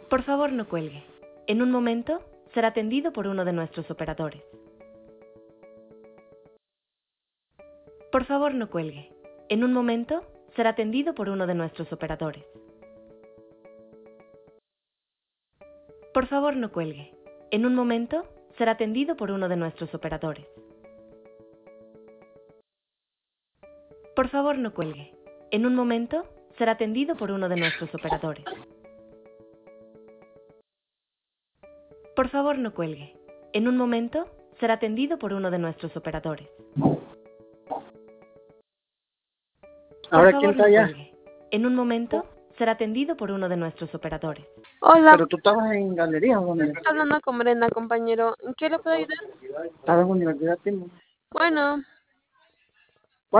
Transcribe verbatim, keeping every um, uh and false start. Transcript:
Por favor, no cuelgue. En un momento, será atendido por uno de nuestros operadores. Por favor, no cuelgue. En un momento, será atendido por uno de nuestros operadores. Por favor, no cuelgue. En un momento, será atendido por uno de nuestros operadores. Por favor, no cuelgue. En un momento, será atendido por uno de nuestros operadores. Por favor, no cuelgue. En un momento, será atendido por uno de nuestros operadores. Por ¿Ahora favor, quién está no allá? cuelgue. En un momento, será atendido por uno de nuestros operadores. Hola, Pero tú estabas en galería, ¿o dónde? estoy hablando con Brenda, compañero. ¿En qué le puedo ayudar? Estaba en universidad, Timo. Bueno,